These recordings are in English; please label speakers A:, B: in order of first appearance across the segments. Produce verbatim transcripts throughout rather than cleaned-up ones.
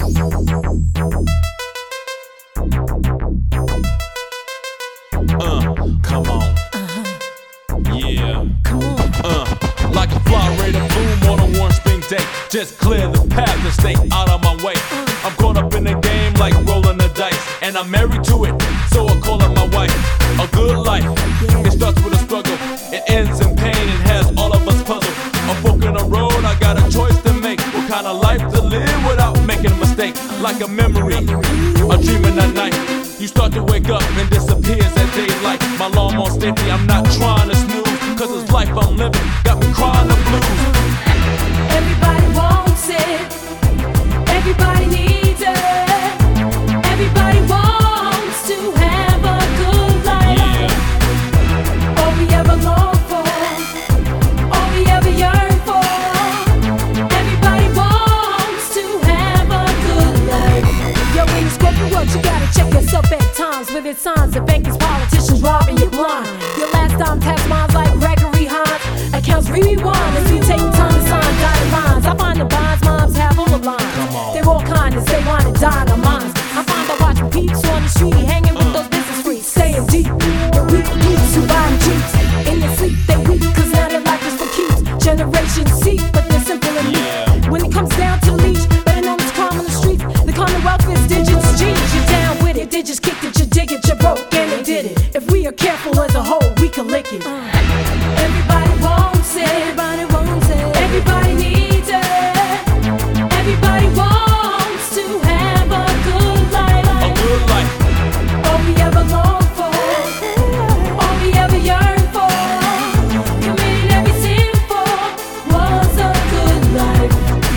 A: Uh, come on.
B: Uh-huh.
A: Yeah.
B: Come on.
A: Uh, like a fly ready to bloom on a warm spring day. Just clear the path and stay out of my way. I'm caught up in the game like rolling the dice, and I'm married to it, so I call her my wife. A good life, it starts with a struggle, it ends in pain and has all of us puzzled. A fork in the road, I got a choice to make. What kind of life to live without making a mistake? Like a memory, a dream in the night. You start to wake up and disappears at daylight. My alarm on safety, I'm not trying to snooze, cause it's life I'm living, got me crying the blues.
B: Everybody wants it, everybody needs it, everybody wants to have a good life.
A: Yeah.
B: All we ever long for, all we ever yearn for, everybody wants to have a good life. Yo, when you scope the world, you gotta check yourself at times. With its signs of bankers, politicians robbing you blind. Your last time tax minds like Gregory Hines. Accounts rewind as we take time to sign dotted lines. I find the bonds moms have all the lines. They're all kindness, they wanna die on minds. I find I watching peeps on the street, hanging with those business freaks, staying deep. The weak peeps who buy jeeps. In their sleep they weak, cause now their life is for keeps. Generation seek, but they're simple and weak.
A: Yeah.
B: When it comes down to leash, better known as crime on the streets. The Commonwealth is digits, G's, you're down with it. Digits kicked it, you dig it, you broke, and they did it. If we are careful as a whole, we can lick it. Everybody wants it, everybody wants it, everybody needs it, everybody wants to have a good life.
A: A good life.
B: All we ever long for, all we ever yearn for, committed every sin for, was a good life.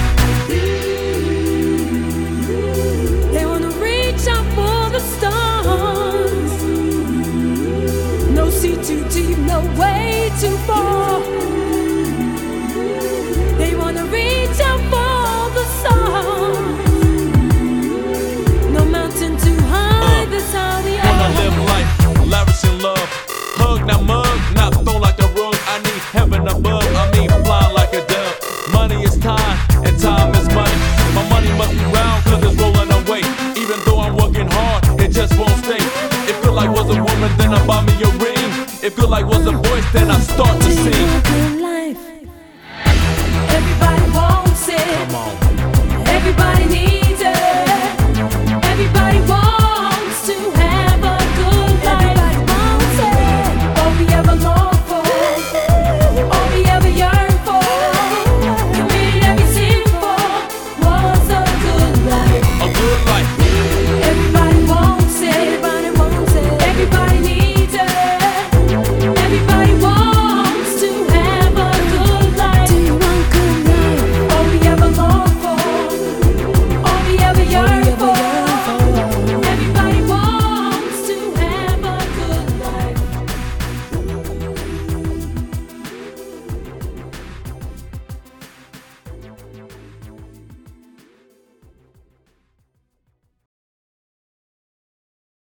B: They wanna reach out for the stars. No sea too deep, no way too far. They wanna reach out for the stars. No mountain too high, that's how they
A: Wanna
B: are.
A: live life, lavish in love. Hug, not mug, not thrown like a rug. I need heaven above, I mean flying like a dove. Money is time, and time is money. My money must be round, cause it's rolling away. Even though I'm working hard, it just won't stay. If good life was a woman, then I buy me a ring. If good life was a voice, then I start to sing.
B: Good life. Everybody wants it.
A: Come on.
B: Everybody needs